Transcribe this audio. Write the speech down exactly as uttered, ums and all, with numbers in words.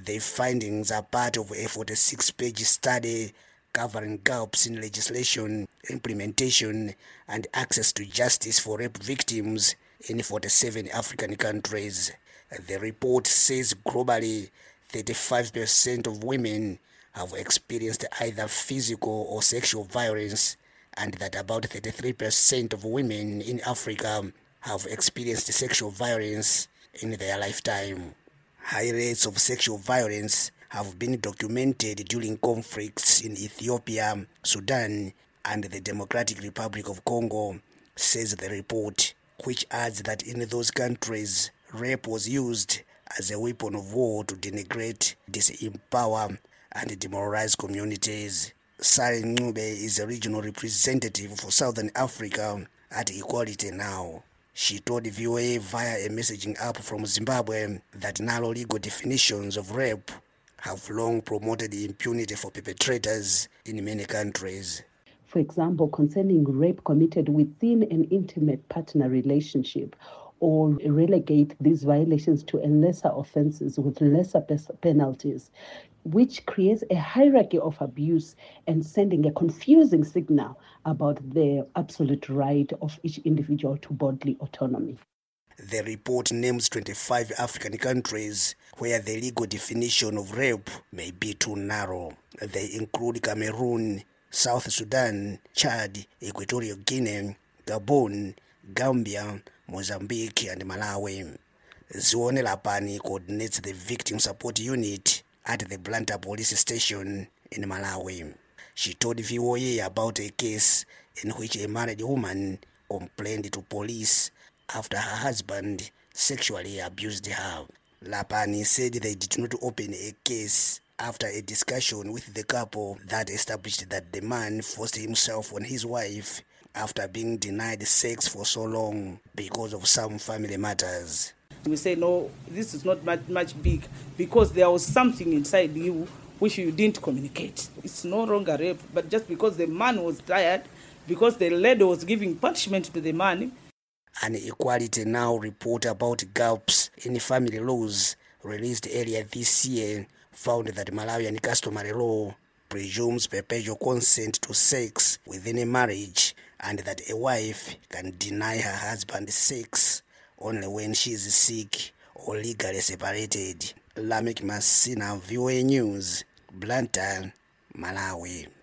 Their findings are part of a forty-six page study covering gaps in legislation, implementation, and access to justice for rape victims in forty-seven African countries. The report says globally, thirty-five percent of women have experienced either physical or sexual violence, and that about thirty-three percent of women in Africa have experienced sexual violence in their lifetime. High rates of sexual violence have been documented during conflicts in Ethiopia, Sudan, and the Democratic Republic of Congo, says the report, which adds that in those countries, rape was used as a weapon of war to denigrate, disempower, and demoralize communities. Sari Ncube is a regional representative for Southern Africa at Equality Now. She told V O A via a messaging app from Zimbabwe that narrow legal definitions of rape have long promoted impunity for perpetrators in many countries. For example, concerning rape committed within an intimate partner relationship, or relegate these violations to lesser offenses with lesser penalties, which creates a hierarchy of abuse and sending a confusing signal about the absolute right of each individual to bodily autonomy. The report names twenty-five African countries where the legal definition of rape may be too narrow. They include Cameroon, South Sudan, Chad, Equatorial Guinea, Gabon, Gambia, Mozambique, and Malawi. Zione Lapani coordinates the Victim Support Unit at the Blantyre Police Station in Malawi. She told V O A about a case in which a married woman complained to police after her husband sexually abused her. Lapani said they did not open a case after a discussion with the couple that established that the man forced himself on his wife after being denied sex for so long because of some family matters. We say, no, this is not much, much big because there was something inside you which you didn't communicate. It's no longer rape, but just because the man was tired, because the lady was giving punishment to the man. An Equality Now report about gaps in family laws released earlier this year found that Malawian customary law presumes perpetual consent to sex within a marriage, and that a wife can deny her husband sex only when she is sick or legally separated. Lamek Masina, V O A News, Blantyre, Malawi.